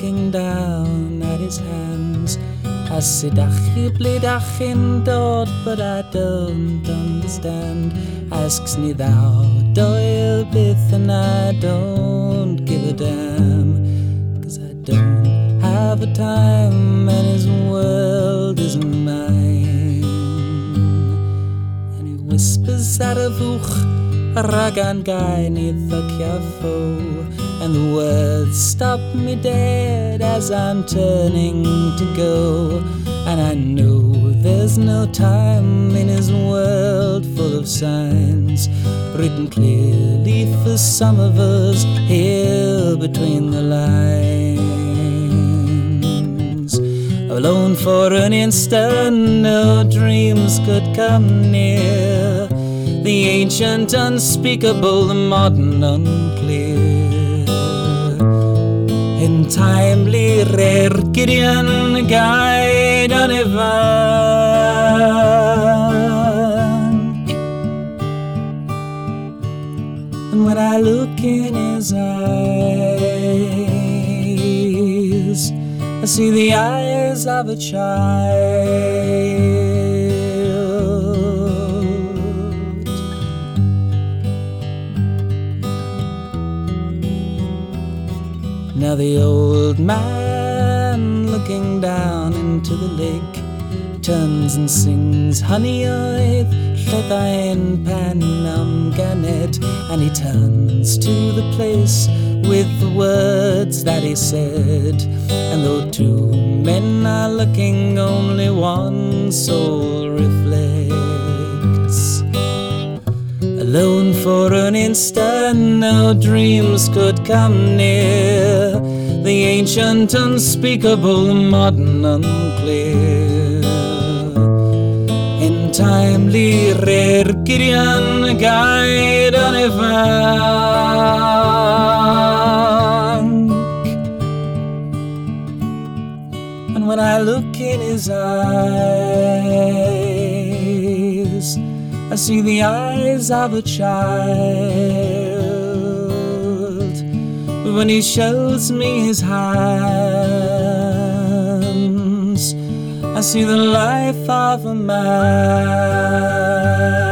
looking down at his hands. I see dachi blidachin dot, but I don't understand. Asks me thou doyle bith, and I don't give a damn, 'cause I don't have a time, and his world isn't mine. And he whispers out of uch, ragan guy neath the kafo, and the words stop me dead as I'm turning to go. And I know there's no time in his world full of signs, written clearly for some of us here between the lines. Alone for an instant, no dreams could come near the ancient unspeakable, the modern unclear. In timely rare Gideon guide on Ivan. And when I look in his eyes, I see the eyes of a child. Now the old man, looking down into the lake, turns and sings, honey oith, lledain panam ganet. And he turns to the place with the words that he said. And though two men are looking, only one soul reflects. Alone for an instant, no dreams could come near the ancient unspeakable, modern unclear. In timely rare Gideon guide on Ivan. And when I look in his eyes, I see the eyes of a child. But when he shows me his hands, I see the life of a man.